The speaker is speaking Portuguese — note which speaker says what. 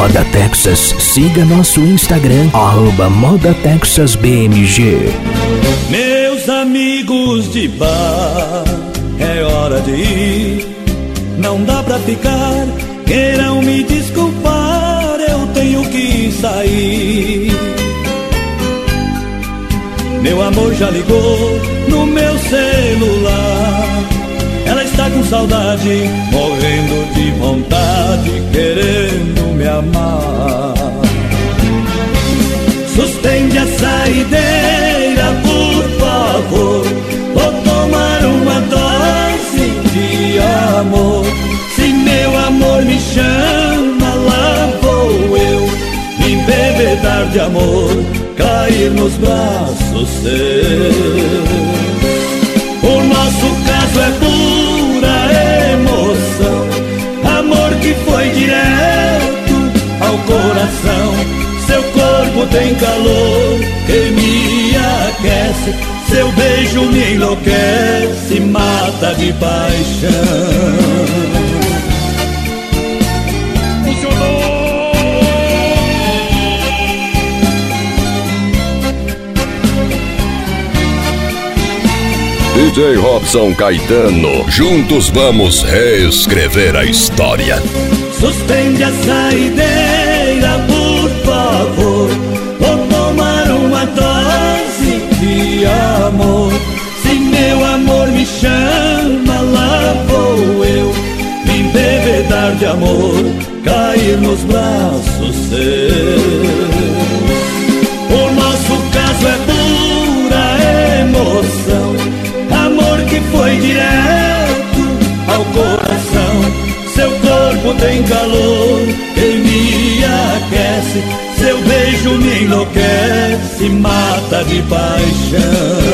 Speaker 1: Moda Texas. Siga nosso Instagram, @ModaTexasBMG.
Speaker 2: Meus amigos de bar, é hora de ir. Não dá pra ficar, queiram me desculpar, eu tenho que sair. Meu amor já ligou no meu celular. Ela está com saudade, morrendo de vontade, querendo me amar. Suspende a saideira, por favor. Vou tomar uma dose de amor. Se meu amor me chama, lá vou eu me embebedar de amor, cair nos braços seus. O nosso caso é pura emoção, amor que foi direto ao coração. Seu corpo tem calor que me aquece, seu beijo me enlouquece, mata de paixão.
Speaker 3: DJ Robson Caetano, juntos vamos reescrever a história.
Speaker 2: Suspende a saideira, por favor. Vou tomar uma dose de amor. Se meu amor me chama, lá vou eu me embebedar de amor, cair nos braços seus. O nosso caso é pura emoção, amor que foi direto ao coração. Seu corpo tem calor que me aquece, seu beijo me enlouquece, mata de paixão.